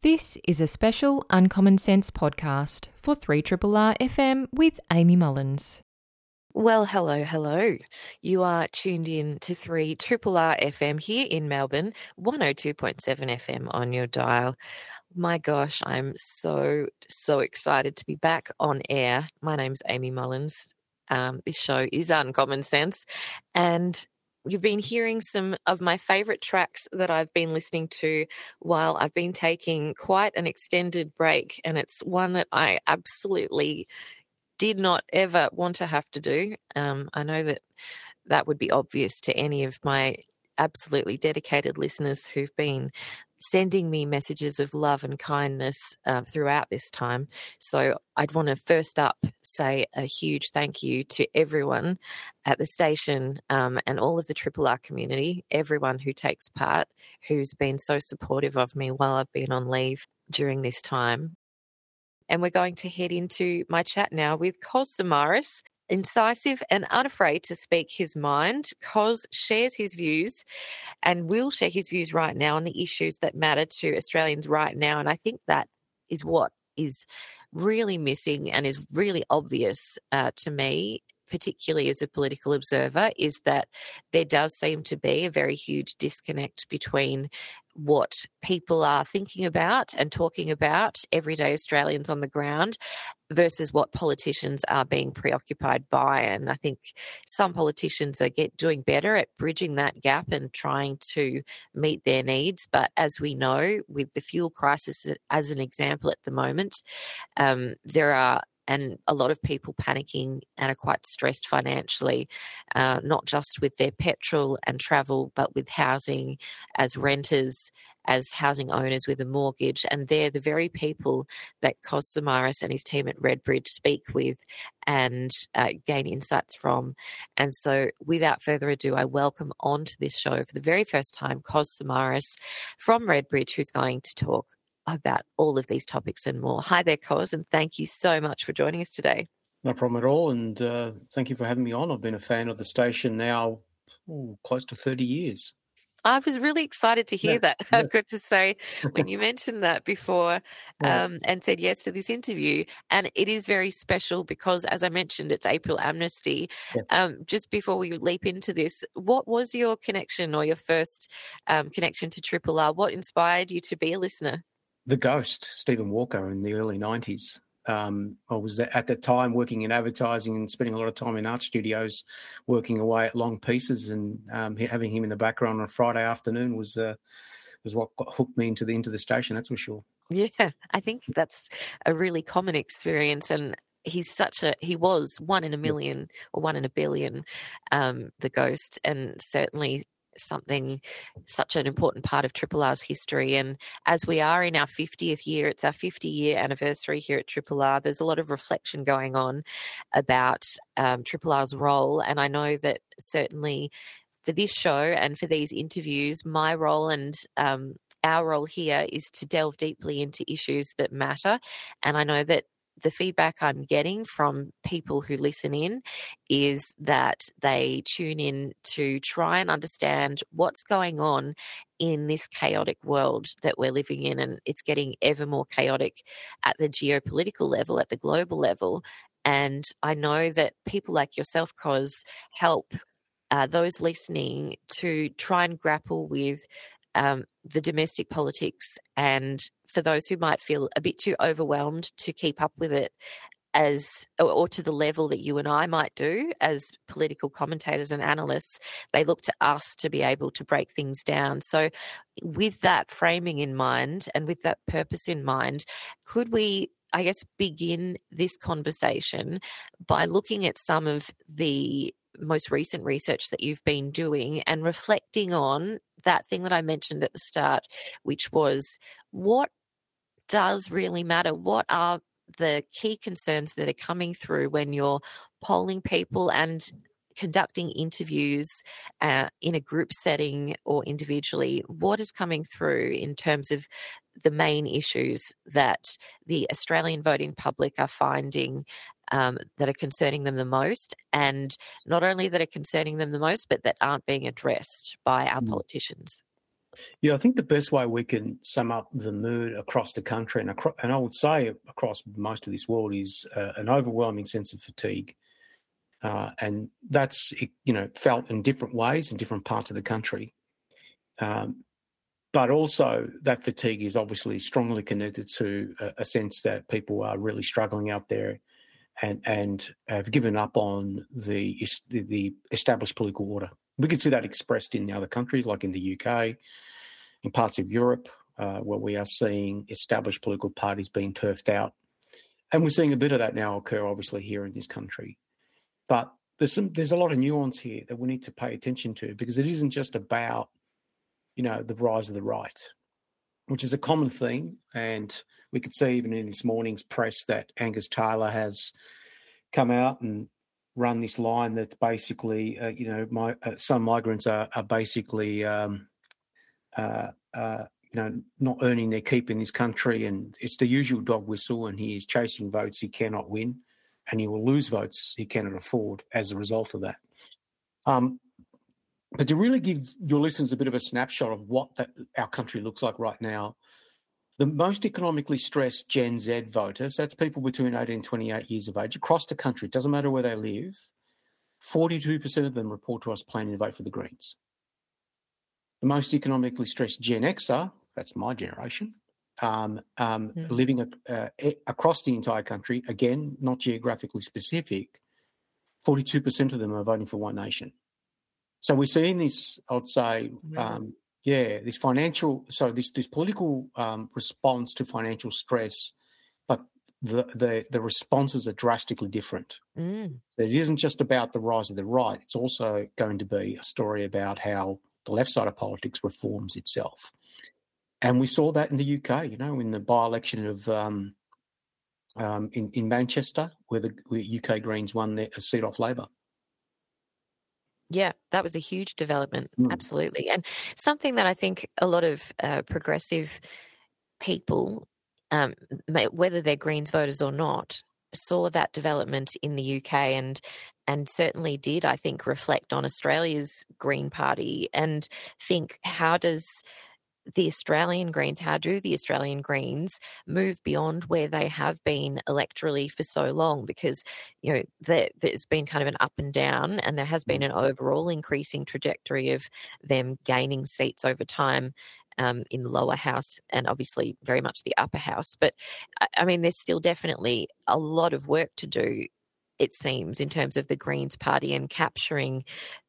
This is a special Uncommon Sense podcast for 3RRR FM with Amy Mullins. Well, hello. You are tuned in to 3RRR FM here in Melbourne, 102.7 FM on your dial. My gosh, I'm so excited to be back on air. My name's Amy Mullins. This show is Uncommon Sense, and you've been hearing some of my favourite tracks that I've been listening to while I've been taking quite an extended break, and it's one that I absolutely did not ever want to have to do. I know that would be obvious to any of my absolutely dedicated listeners who've been sending me messages of love and kindness throughout this time. So I'd want to first up say a huge thank you to everyone at the station and all of the RRR community, everyone who takes part, who's been so supportive of me while I've been on leave during this time. And we're going to head into my chat now with Kos Samaras. Incisive and unafraid to speak his mind, Kos shares his views and will share his views right now on the issues that matter to Australians right now. And I think that is what is really missing and is really obvious to me, particularly as a political observer, is that there does seem to be a very huge disconnect between what people are thinking about and talking about, everyday Australians on the ground, versus what politicians are being preoccupied by. And I think some politicians are doing better at bridging that gap and trying to meet their needs. But as we know, with the fuel crisis as an example at the moment, there are a lot of people panicking and are quite stressed financially, not just with their petrol and travel, but with housing as renters, as housing owners with a mortgage. And they're the very people that Kos Samaras and his team at Redbridge speak with and gain insights from. And so without further ado, I welcome onto this show for the very first time Kos Samaras from Redbridge, who's going to talk about all of these topics and more. Hi there, Kos, and thank you so much for joining us today. No problem at all, and thank you for having me on. I've been a fan of the station now close to 30 years. I was really excited to hear that. I've got to say, when you mentioned that before and said yes to this interview, and it is very special because, as I mentioned, it's April Amnesty. Just before we leap into this, what was your connection or your first connection to RRR? What inspired you to be a listener? The Ghost, Stephen Walker, in the early 90s. I was at that time working in advertising and spending a lot of time in art studios, working away at long pieces, and having him in the background on a Friday afternoon was what hooked me into the station. That's for sure. Yeah, I think that's a really common experience, and he was one in a million or one in a billion, the Ghost, and certainly such an important part of RRR's history. And as we are in our 50th year, it's our 50-year anniversary here at RRR, there's a lot of reflection going on about RRR's role. And I know that certainly for this show and for these interviews, my role and our role here is to delve deeply into issues that matter. And I know that the feedback I'm getting from people who listen in is that they tune in to try and understand what's going on in this chaotic world that we're living in. And it's getting ever more chaotic at the geopolitical level, at the global level. And I know that people like yourself, Kos, help those listening to try and grapple with the domestic politics, and for those who might feel a bit too overwhelmed to keep up with it or to the level that you and I might do as political commentators and analysts, they look to us to be able to break things down. So with that framing in mind and with that purpose in mind, could we, I guess, begin this conversation by looking at some of the most recent research that you've been doing and reflecting on that thing that I mentioned at the start, which was what does really matter? What are the key concerns that are coming through when you're polling people and conducting interviews in a group setting or individually? What is coming through in terms of the main issues that the Australian voting public are finding that are concerning them the most, and not only that are concerning them the most, but that aren't being addressed by our politicians? Yeah, I think the best way we can sum up the mood across the country and I would say across most of this world is an overwhelming sense of fatigue. And that's, felt in different ways in different parts of the country. But also that fatigue is obviously strongly connected to a sense that people are really struggling out there and have given up on the established political order. We can see that expressed in the other countries, like in the UK, in parts of Europe, where we are seeing established political parties being turfed out. And we're seeing a bit of that now occur, obviously, here in this country. But there's a lot of nuance here that we need to pay attention to, because it isn't just about, the rise of the right, which is a common theme. And we could see even in this morning's press that Angus Taylor has come out and run this line that basically, some migrants are basically, not earning their keep in this country, and it's the usual dog whistle, and he is chasing votes he cannot win, and he will lose votes he cannot afford as a result of that. But to really give your listeners a bit of a snapshot of what our country looks like right now, the most economically stressed Gen Z voters, that's people between 18 and 28 years of age, across the country, it doesn't matter where they live, 42% of them report to us planning to vote for the Greens. The most economically stressed Gen Xer, that's my generation, living across the entire country, again, not geographically specific, 42% of them are voting for One Nation. So we're seeing this, I would say, this political response to financial stress, but the responses are drastically different. So it isn't just about the rise of the right. It's also going to be a story about how the left side of politics reforms itself. And we saw that in the UK, in the by-election of in Manchester, where the UK Greens won a seat off Labor. Yeah, that was a huge development, absolutely. And something that I think a lot of progressive people, whether they're Greens voters or not, saw that development in the UK and certainly did, I think, reflect on Australia's Green Party and think, how do the Australian Greens move beyond where they have been electorally for so long? Because, there's been kind of an up and down, and there has been an overall increasing trajectory of them gaining seats over time in the lower house and obviously very much the upper house. But, I mean, there's still definitely a lot of work to do, it seems, in terms of the Greens Party and capturing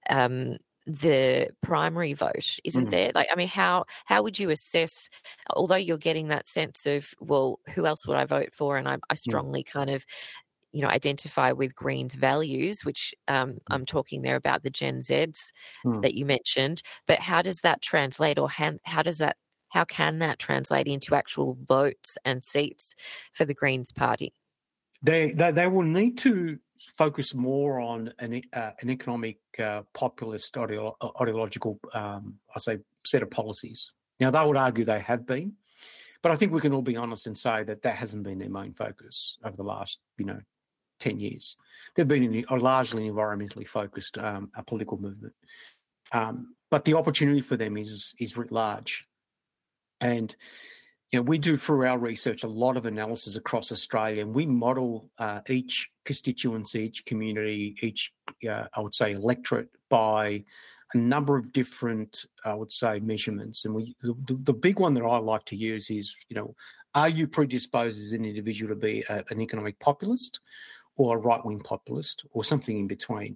the primary vote, isn't there? Like, I mean, how would you assess, although you're getting that sense of, well, who else would I vote for? And I strongly kind of, identify with Greens values, which I'm talking there about the Gen Zs that you mentioned. But how does that translate, or how can that translate into actual votes and seats for the Greens Party? They will need to focus more on an economic populist ideological, set of policies. Now, they would argue they have been, but I think we can all be honest and say that hasn't been their main focus over the last, 10 years. They've been a largely environmentally focused political movement. But the opportunity for them is writ large. And we do, through our research, a lot of analysis across Australia, and we model each constituency, each community, each, electorate by a number of different, measurements. And the big one that I like to use is, are you predisposed as an individual to be an economic populist or a right-wing populist or something in between?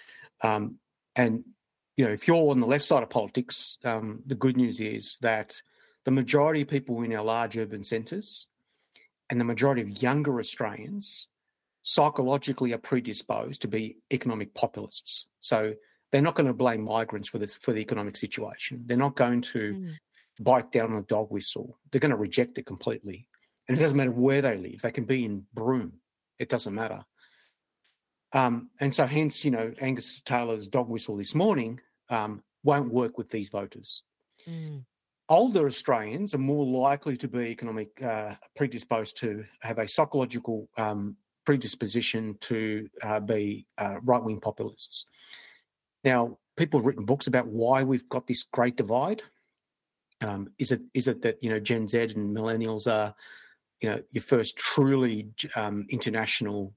If you're on the left side of politics, the good news is that the majority of people in our large urban centres and the majority of younger Australians psychologically are predisposed to be economic populists. So they're not going to blame migrants for the economic situation. They're not going to bite down on a dog whistle. They're going to reject it completely. And it doesn't matter where they live. They can be in Broome. It doesn't matter. And so hence, Angus Taylor's dog whistle this morning won't work with these voters. Older Australians are more likely to be predisposed to have a psychological predisposition to be right-wing populists. Now, people have written books about why we've got this great divide. Is it that, Gen Z and millennials are, your first truly international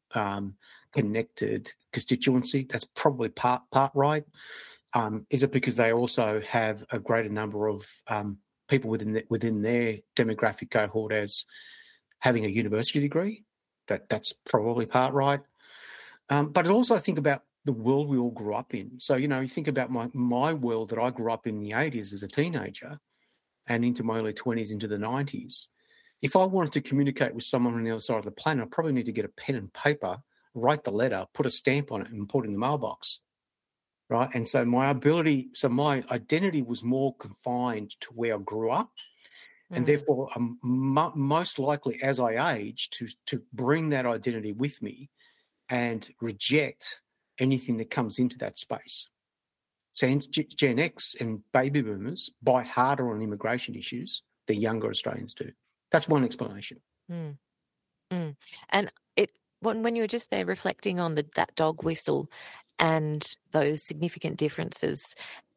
connected constituency? That's probably part right. Is it because they also have a greater number of people within their demographic cohort as having a university degree? That's probably part right. But I also think about the world we all grew up in. So, you think about my world that I grew up in the 80s as a teenager and into my early 20s, into the 90s. If I wanted to communicate with someone on the other side of the planet, I probably need to get a pen and paper, write the letter, put a stamp on it, and put it in the mailbox, right? And so my identity was more confined to where I grew up, and therefore I'm most likely, as I age, to bring that identity with me and reject anything that comes into that space. So Gen X and baby boomers bite harder on immigration issues than younger Australians do. That's one explanation. And when you were just there reflecting on that dog whistle and those significant differences,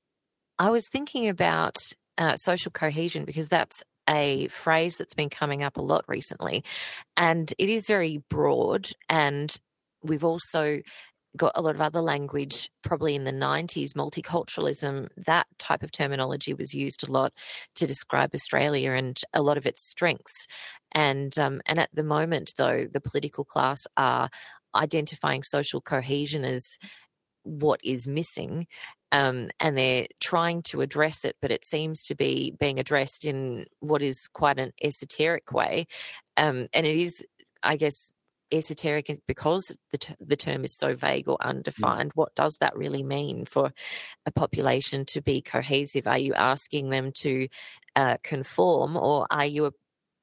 I was thinking about social cohesion, because that's a phrase that's been coming up a lot recently, and it is very broad, and we've also got a lot of other language, probably in the 90s, multiculturalism, that type of terminology was used a lot to describe Australia and a lot of its strengths. And at the moment, though, the political class are identifying social cohesion as what is missing, and they're trying to address it, but it seems to be being addressed in what is quite an esoteric way. And it is, I guess, esoteric because the term is so vague or undefined. What does that really mean for a population to be cohesive? Are you asking them to conform, or are you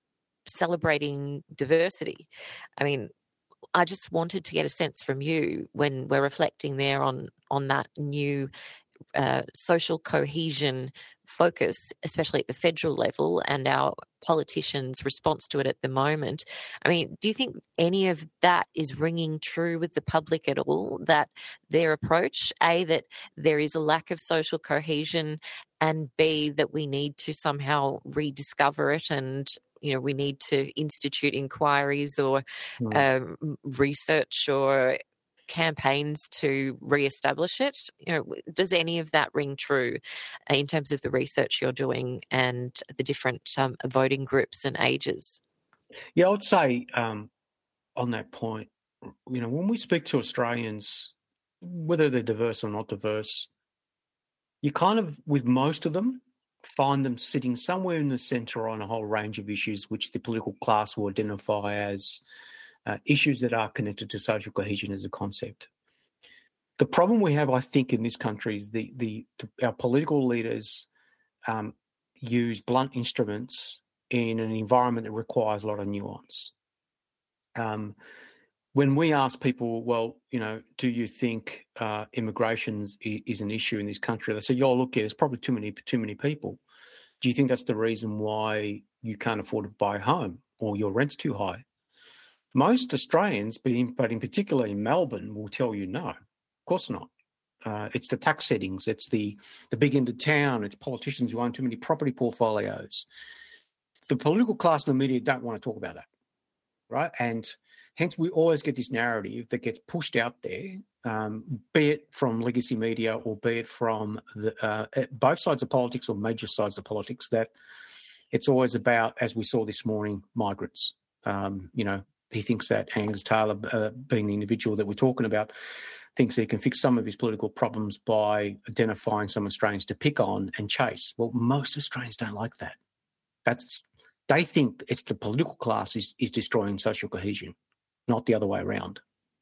celebrating diversity? I mean, I just wanted to get a sense from you when we're reflecting there on that new social cohesion focus, especially at the federal level, and our politicians' response to it at the moment. I mean, do you think any of that is ringing true with the public at all, that their approach, A, that there is a lack of social cohesion, and B, that we need to somehow rediscover it, and we need to institute inquiries or research or campaigns to reestablish it? Does any of that ring true in terms of the research you're doing and the different voting groups and ages? Yeah, I would say on that point, when we speak to Australians, whether they're diverse or not diverse, you kind of, with most of them, find them sitting somewhere in the centre on a whole range of issues which the political class will identify as issues that are connected to social cohesion as a concept. The problem we have, I think, in this country is our political leaders use blunt instruments in an environment that requires a lot of nuance. When we ask people, well, do you think immigration is an issue in this country? They say, look, there's probably too many people. Do you think that's the reason why you can't afford to buy a home or your rent's too high? Most Australians, but in particular in Melbourne, will tell you no, of course not. It's the tax settings, it's the big end of town, it's politicians who own too many property portfolios. The political class and the media don't want to talk about that, right? And hence we always get this narrative that gets pushed out there, be it from legacy media or be it from both sides of politics or major sides of politics, that it's always about, as we saw this morning, migrants. He thinks that Angus Taylor, being the individual that we're talking about, thinks that he can fix some of his political problems by identifying some Australians to pick on and chase. Well, most Australians don't like that. They think it's the political class is destroying social cohesion, not the other way around.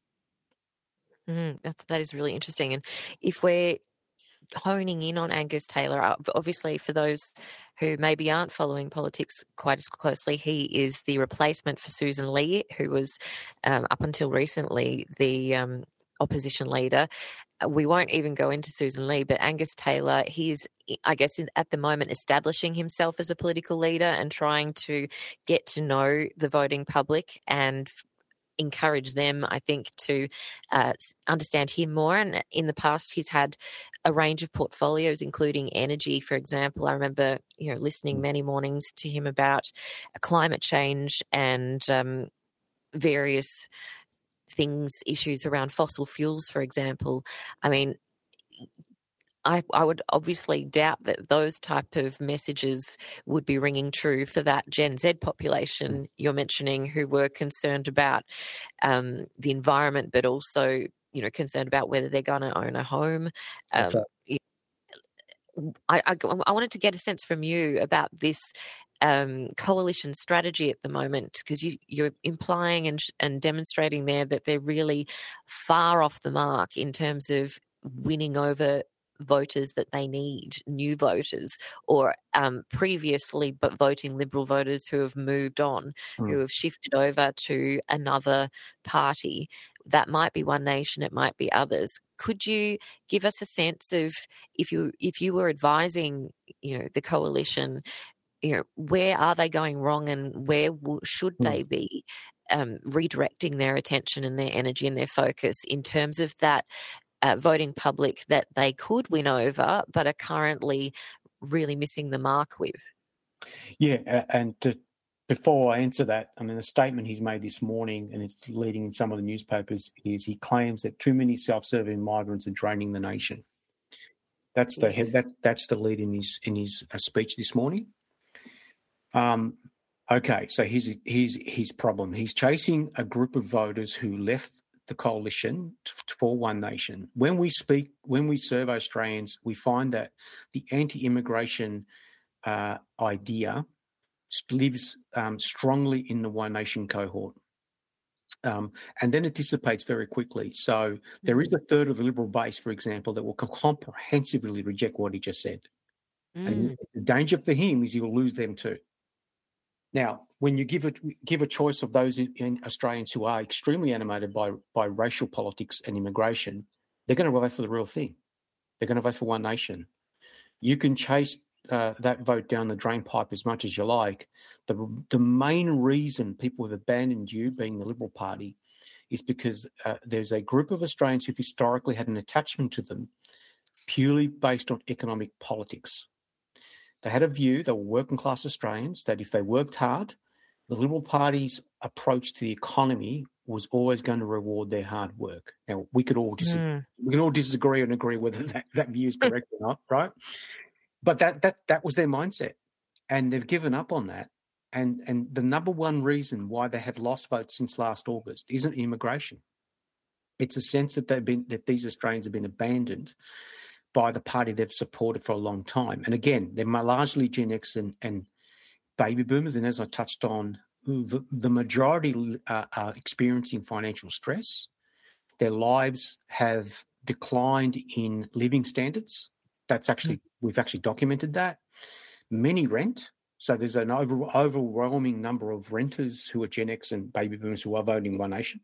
That is really interesting. And if we're honing in on Angus Taylor, obviously for those who maybe aren't following politics quite as closely, he is the replacement for Susan Lee, who was up until recently the opposition leader. We won't even go into Susan Lee, but Angus Taylor, he's, I guess, at the moment establishing himself as a political leader and trying to get to know the voting public and encourage them, I think, to understand him more. And in the past, he's had a range of portfolios, including energy, for example. I remember, listening many mornings to him about climate change and various things, issues around fossil fuels, for example. I mean, I would obviously doubt that those type of messages would be ringing true for that Gen Z population you're mentioning, who were concerned about the environment, but also, concerned about whether they're going to own a home. That's right. I wanted to get a sense from you about this coalition strategy at the moment, because you're implying and demonstrating there that they're really far off the mark in terms of winning over voters that they need, new voters, or previously but voting Liberal voters who have moved on, who have shifted over to another party. That might be One Nation, it might be others. Could you give us a sense of, if you were advising, the coalition, where are they going wrong, and where should they be redirecting their attention and their energy and their focus in terms of that voting public that they could win over but are currently really missing the mark with? Yeah, and before I answer that, I mean, the statement he's made this morning, and it's leading in some of the newspapers, is he claims that too many self-serving migrants are draining the nation. That's the that's the lead in his speech this morning. Okay, so here's his problem. He's chasing a group of voters who left the coalition for One Nation. When we survey Australians, we find that the anti-immigration idea lives strongly in the One Nation cohort. And then it dissipates very quickly. So there is a third of the Liberal base, for example, that will comprehensively reject what he just said. And the danger for him is he will lose them too. Now, when you give a choice of those in Australians who are extremely animated by racial politics and immigration, they're going to vote for the real thing. They're going to vote for One Nation. You can chase that vote down the drain pipe as much as you like. The main reason people have abandoned you, being the Liberal Party, is because there's a group of Australians who've historically had an attachment to them purely based on economic politics. They had a view, they were working class Australians, that if they worked hard, the Liberal Party's approach to the economy was always going to reward their hard work. Now, we could all disagree and agree whether that view is correct or not, right? But that was their mindset, and they've given up on that. And the number one reason why they have lost votes since last August isn't immigration. It's a sense that these Australians have been abandoned by the party they've supported for a long time. And again, they're largely Gen X and baby boomers. And as I touched on, the majority are experiencing financial stress. Their lives have declined in living standards. We've actually documented that. Many rent. So there's an overwhelming number of renters who are Gen X and baby boomers who are voting One Nation.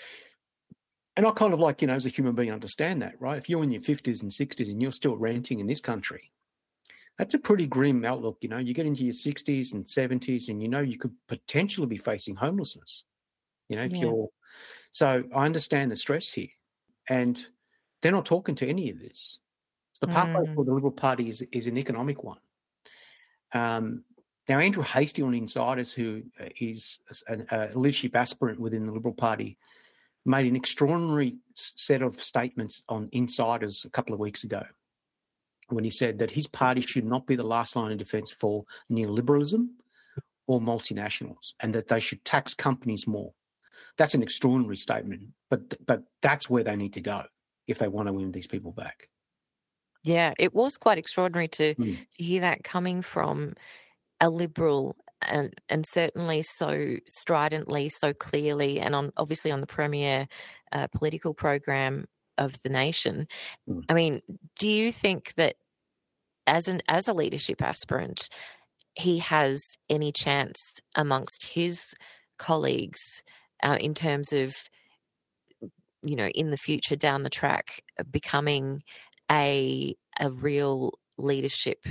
And I kind of as a human being, understand that, right? If you're in your 50s and 60s and you're still renting in this country, that's a pretty grim outlook. You get into your 60s and 70s and you could potentially be facing homelessness. So I understand the stress here. And they're not talking to any of this. The pathway for the Liberal Party is an economic one. Now, Andrew Hastie on Insiders, who is a leadership aspirant within the Liberal Party, made an extraordinary set of statements on Insiders a couple of weeks ago when he said that his party should not be the last line of defence for neoliberalism or multinationals, and that they should tax companies more. That's an extraordinary statement, but that's where they need to go if they want to win these people back. Yeah, it was quite extraordinary to hear that coming from a Liberal, and certainly so stridently, so clearly, and obviously on the premier political program of the nation. I mean, do you think that as a leadership aspirant, he has any chance amongst his colleagues in terms of, in the future down the track, becoming a real leadership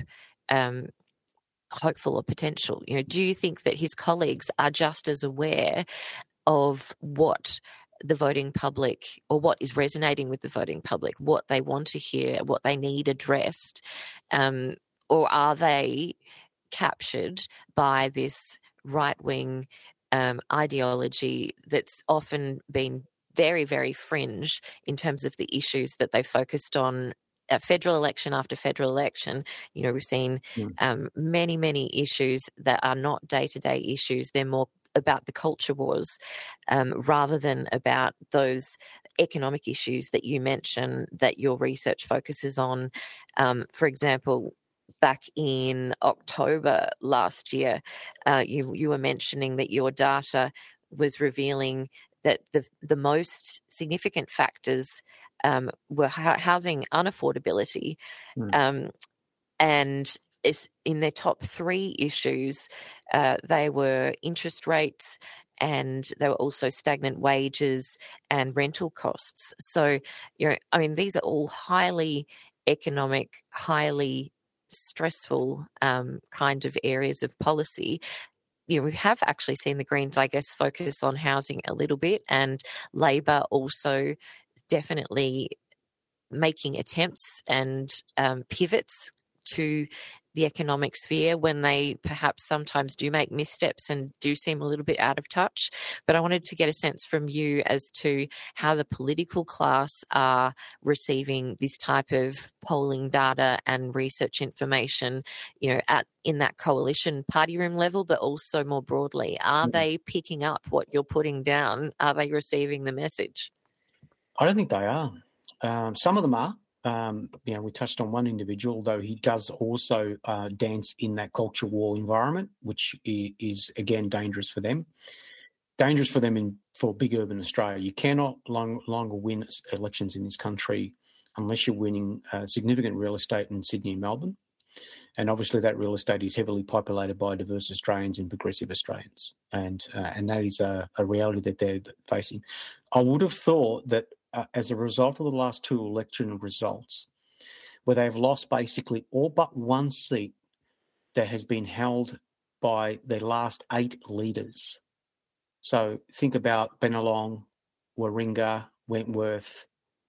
hopeful or potential? Do you think that his colleagues are just as aware of what the voting public, or what is resonating with the voting public, what they want to hear, what they need addressed, or are they captured by this right-wing ideology that's often been very, very fringe in terms of the issues that they focused on federal election after federal election? You know, we've seen many, many issues that are not day-to-day issues. They're more about the culture wars rather than about those economic issues that you mentioned that your research focuses on. For example, back in October last year, you were mentioning that your data was revealing that the most significant factors were housing unaffordability, and in their top 3 issues, they were interest rates, and they were also stagnant wages and rental costs. So, you know, I mean, these are all highly economic, highly stressful kind of areas of policy. You know, we have actually seen the Greens, I guess, focus on housing a little bit, and Labor also definitely making attempts and pivots to the economic sphere when they perhaps sometimes do make missteps and do seem a little bit out of touch. But I wanted to get a sense from you as to how the political class are receiving this type of polling data and research information, you know, in that coalition party room level, but also more broadly. Are they picking up what you're putting down? Are they receiving the message? I don't think they are. Some of them are. You know, we touched on one individual, though he does also dance in that culture war environment, which is again dangerous for them. Dangerous for them for big urban Australia. You cannot longer win elections in this country unless you're winning significant real estate in Sydney and Melbourne. And obviously that real estate is heavily populated by diverse Australians and progressive Australians. And that is a reality that they're facing. I would have thought that as a result of the last 2 election results, where they've lost basically all but one seat that has been held by their last 8 leaders. So think about Bennelong, Warringah, Wentworth.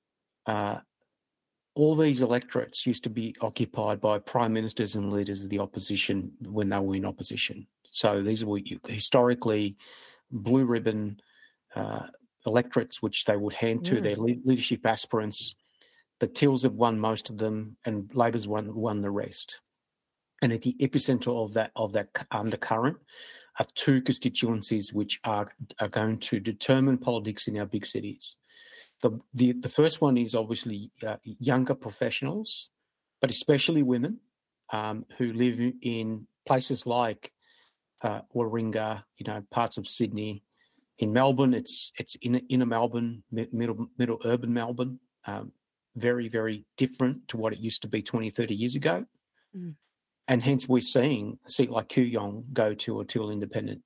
All these electorates used to be occupied by prime ministers and leaders of the opposition when they were in opposition. So these were historically blue ribbon electorates, which they would hand to their leadership aspirants. The Tills have won most of them, and Labor's won the rest. And at the epicentre of that undercurrent are 2 constituencies which are going to determine politics in our big cities. The first one is obviously younger professionals, but especially women who live in places like Warringah, you know, parts of Sydney. In Melbourne, it's inner Melbourne, middle urban Melbourne, very, very different to what it used to be 20, 30 years ago. And hence we're seeing a seat like Kooyong go to a Till Independent.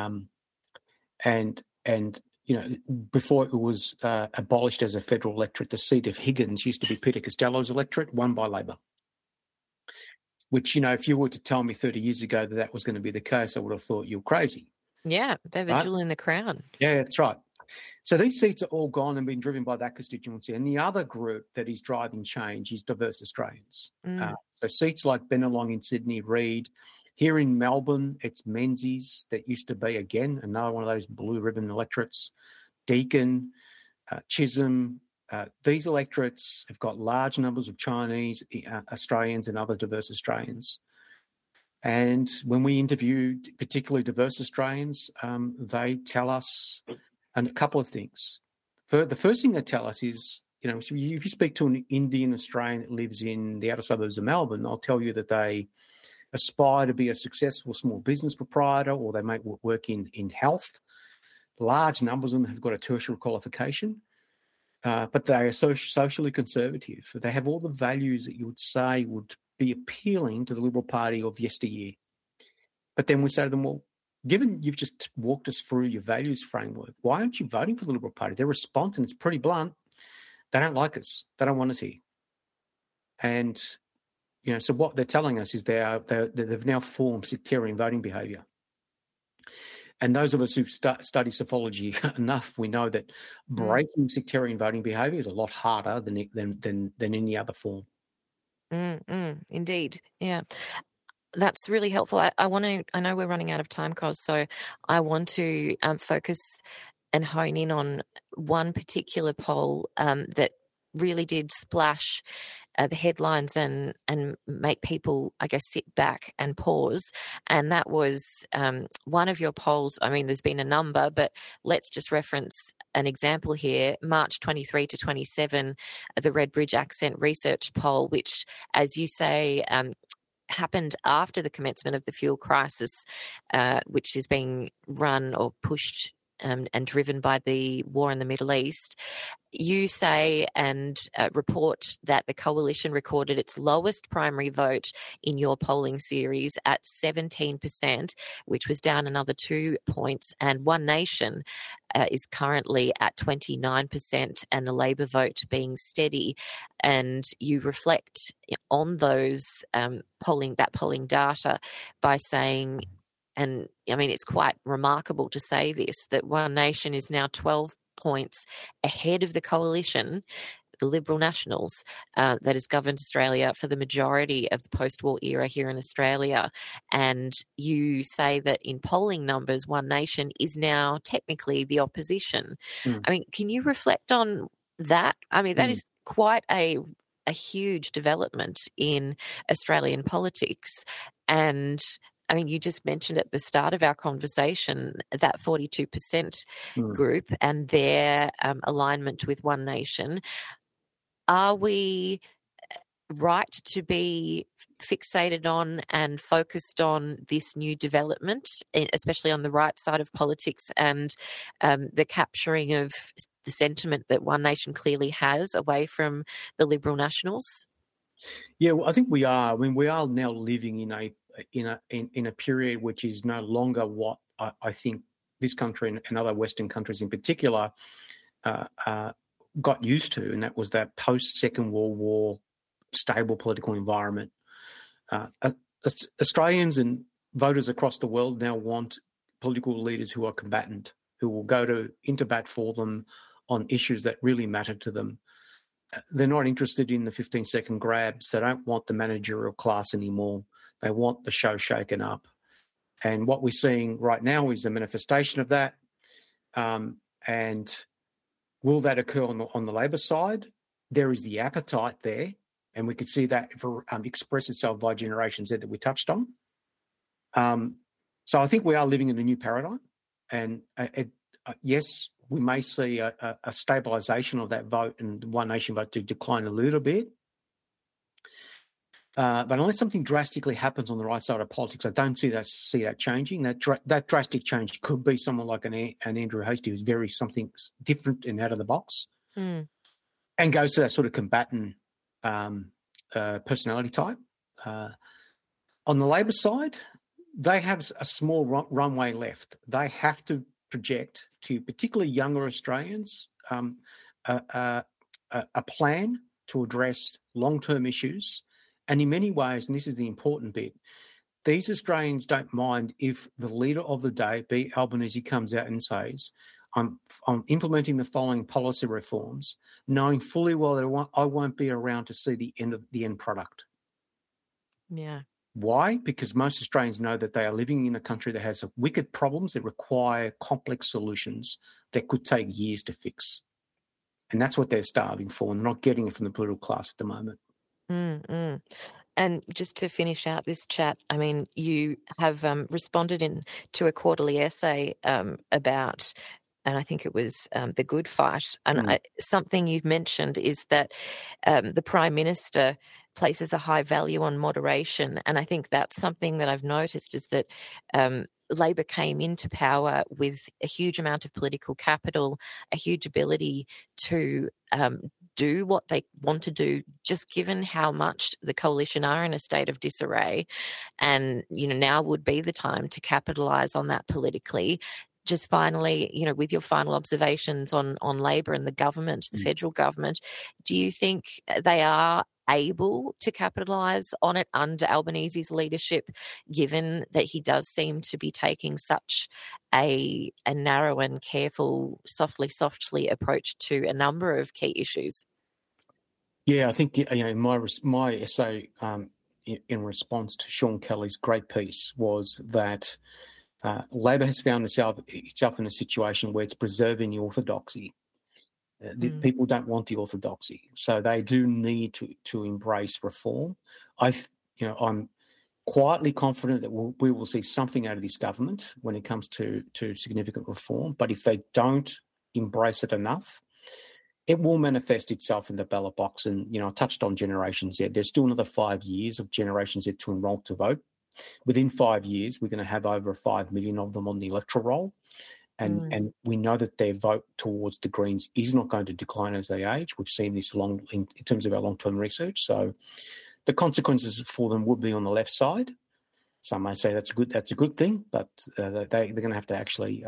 And you know, before it was abolished as a federal electorate, the seat of Higgins used to be Peter Costello's electorate, won by Labor. Which, you know, if you were to tell me 30 years ago that was going to be the case, I would have thought you're crazy. Yeah, they're the jewel in the crown. Yeah, that's right. So these seats are all gone and been driven by that constituency. And the other group that is driving change is diverse Australians. So seats like Bennelong in Sydney, Reid. Here in Melbourne, it's Menzies that used to be, again, another one of those blue ribbon electorates. Deakin, Chisholm. These electorates have got large numbers of Chinese, Australians and other diverse Australians. And when we interviewed particularly diverse Australians, they tell us a couple of things. The first thing they tell us is, you know, if you speak to an Indian Australian that lives in the outer suburbs of Melbourne, they'll tell you that they aspire to be a successful small business proprietor, or they might work in health. Large numbers of them have got a tertiary qualification, but they are socially conservative. They have all the values that you would say would be appealing to the Liberal Party of yesteryear. But then we say to them, well, given you've just walked us through your values framework, why aren't you voting for the Liberal Party? Their response, and it's pretty blunt, they don't like us. They don't want us here. And, you know, so what they're telling us is they've now formed sectarian voting behaviour. And those of us who've studied psephology enough, we know that breaking sectarian voting behaviour is a lot harder than any other form. Indeed, yeah. That's really helpful. I know we're running out of time, Cos, so I want to focus and hone in on one particular poll that really did splash the headlines and make people, I guess, sit back and pause. And that was one of your polls. I mean, there's been a number, but let's just reference an example here. March 23 to 27, the Redbridge Accent Research poll, which, as you say, happened after the commencement of the fuel crisis, which is being run or pushed and driven by the war in the Middle East. You say and report that the coalition recorded its lowest primary vote in your polling series at 17%, which was down another 2 points, and One Nation is currently at 29%, and the Labor vote being steady. And you reflect on those polling data by saying, and I mean, it's quite remarkable to say this, that One Nation is now 12 points ahead of the coalition, the Liberal Nationals, that has governed Australia for the majority of the post-war era here in Australia. And you say that in polling numbers, One Nation is now technically the opposition. I mean, can you reflect on that? I mean, that is quite a huge development in Australian politics. And I mean, you just mentioned at the start of our conversation that 42% group and their alignment with One Nation. Are we right to be fixated on and focused on this new development, especially on the right side of politics, and the capturing of the sentiment that One Nation clearly has away from the Liberal Nationals? Yeah, well, I think we are. I mean, we are now living in a period which is no longer what I think this country and other Western countries in particular got used to, and that was that post-Second World War stable political environment. Australians and voters across the world now want political leaders who are combatant, who will go into bat for them on issues that really matter to them. They're not interested in the 15-second grabs. They don't want the managerial class anymore. They want the show shaken up. And what we're seeing right now is a manifestation of that. And will that occur on the Labor side? There is the appetite there, and we could see that express itself by Generation Z that we touched on. So I think we are living in a new paradigm. And yes, we may see a stabilisation of that vote and One Nation vote to decline a little bit. But unless something drastically happens on the right side of politics, I don't see that changing. That drastic change could be someone like an Andrew Hastie, who's very something different and out of the box, and goes to that sort of combatant personality type. On the Labor side, they have a small runway left. They have to project to particularly younger Australians a plan to address long-term issues. And in many ways, and this is the important bit, these Australians don't mind if the leader of the day, be Albanese, comes out and says, I'm implementing the following policy reforms, knowing fully well that I won't be around to see the end product. Yeah. Why? Because most Australians know that they are living in a country that has wicked problems that require complex solutions that could take years to fix. And that's what they're starving for, and not getting it from the political class at the moment. And just to finish out this chat, I mean, you have responded to a quarterly essay about, and I think it was the Good Fight. And something you've mentioned is that the Prime Minister places a high value on moderation. And I think that's something that I've noticed is that Labor came into power with a huge amount of political capital, a huge ability to do what they want to do, just given how much the coalition are in a state of disarray. And, now would be the time to capitalise on that politically. Just finally, with your final observations on Labor and the government, the federal government, do you think they are able to capitalise on it under Albanese's leadership, given that he does seem to be taking such a narrow and careful, softly approach to a number of key issues? Yeah, I think my essay in response to Sean Kelly's great piece was that Labor has found itself in a situation where it's preserving the orthodoxy. People don't want the orthodoxy, so they do need to embrace reform. I'm quietly confident that we will see something out of this government when it comes to significant reform. But if they don't embrace it enough, it will manifest itself in the ballot box. And, I touched on Generation Z. There's still another 5 years of Generation Z to enrol to vote. Within 5 years, we're going to have over 5 million of them on the electoral roll. And we know that their vote towards the Greens is not going to decline as they age. We've seen this in terms of our long-term research. So the consequences for them would be on the left side. Some may say that's a good thing, but they're going to have to actually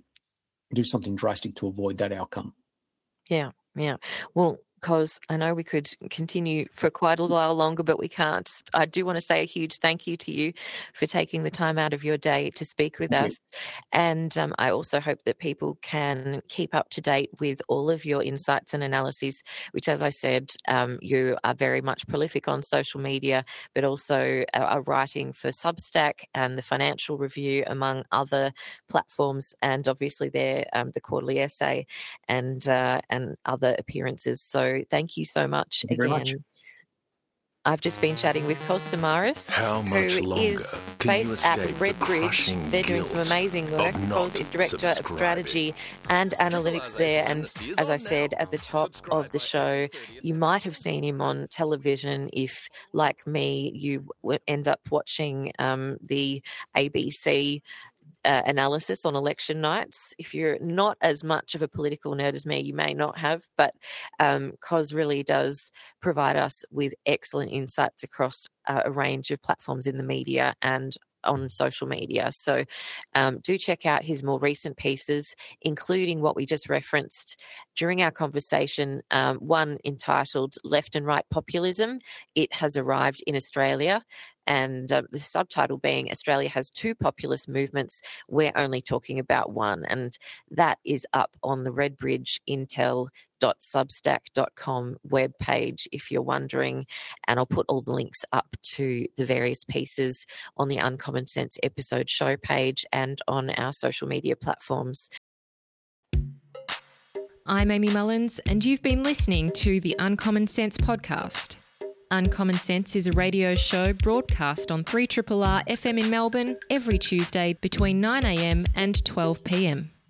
do something drastic to avoid that outcome. Yeah. Well, because I know we could continue for quite a while longer, but we can't. I do want to say a huge thank you to you for taking the time out of your day to speak with us. And I also hope that people can keep up to date with all of your insights and analyses, which, as I said, you are very much prolific on social media, but also are writing for Substack and the Financial Review, among other platforms, and obviously there the Quarterly Essay and other appearances. So thank you so much again. Very much. I've just been chatting with Kos Samaras, who is based at Redbridge. They're doing some amazing work. Kos is Director of Strategy and Analytics there. And as I said at the top of the show, you might have seen him on television if, like me, you end up watching the ABC analysis on election nights. If you're not as much of a political nerd as me, you may not have, but Kos really does provide us with excellent insights across a range of platforms in the media and on social media. So do check out his more recent pieces, including what we just referenced during our conversation, one entitled Left and Right Populism. It has arrived in Australia. And the subtitle being Australia has two populist movements. We're only talking about one. And that is up on the redbridgeintel.substack.com webpage if you're wondering. And I'll put all the links up to the various pieces on the Uncommon Sense episode show page and on our social media platforms. I'm Amy Mullins, and you've been listening to the Uncommon Sense podcast. Uncommon Sense is a radio show broadcast on 3RRR FM in Melbourne every Tuesday between 9am and 12pm.